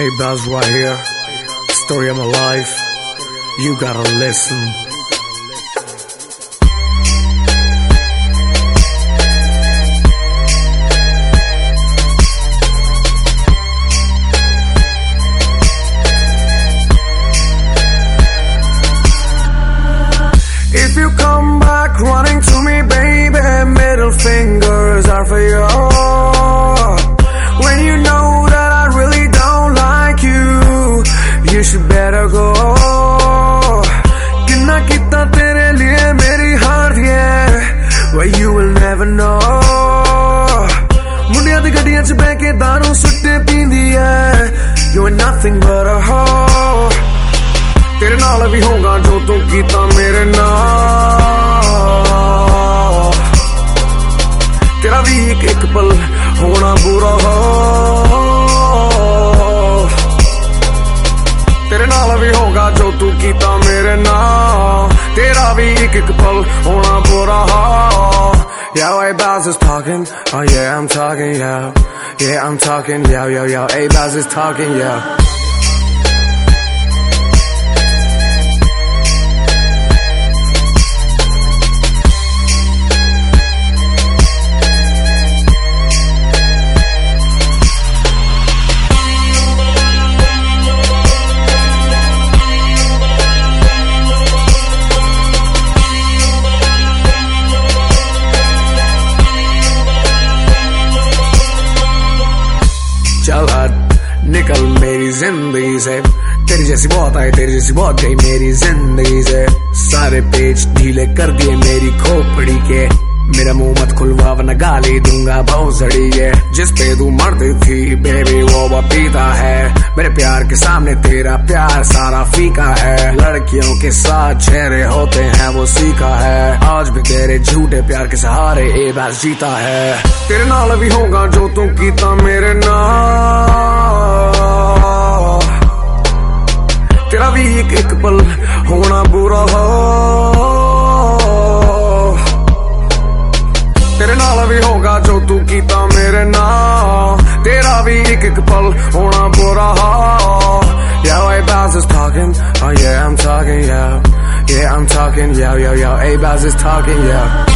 Hey Buzz right here, story of my life, you gotta listen. If you come back running to me, baby, middle fingers are for you. When you know that I really don't like you, you should better go. Kinna kita tere liye meri heart, yeah, where you will never know. Mundiyan di gaddiyan ch beh ke daru sutte pindi hai, you are nothing but a hoe. तेरे नाल भी होगा जो तू कीता मेरे नाल, तेरा भी एक पल होना बुरा हो। तेरे नाल भी होगा जो तू कीता मेरे नाल, तेरा भी एक पल होना बुरा हो। Yeah, hey Buzz is talking, oh yeah I'm talking, yeah I'm talking, yo, hey Buzz is talking, yeah. चल हट निकल मेरी जिंदगी से, तेरी जैसी बहुत आई तेरी जैसी बहुत गई मेरी जिंदगी से। सारे पेज ढीले कर दिए मेरी खोपड़ी के, मेरा मुंह मत खुलवा वरना गाली दूंगा भौंसड़ी के। जिस पे तू मरती थी बेबी वो पीता है, मेरे प्यार के सामने तेरा प्यार सारा फीका है। लड़कियों के साथ चेहरे होते हैं वो सीखा है, आज भी तेरे झूठे प्यार के सहारे ए बस जीता है। तेरे नाल भी होगा जो तू कीता मेरे नाल, तेरा भी एक पल होना बुरा हो। तेरे नाल भी होगा जो तू कीता मेरे नाल, तेरा भी एक पल होना बुरा हो। Yeah, hey Buzz is talking, oh yeah I'm talking, yeah I'm talking, yo, hey Buzz is talking, yeah.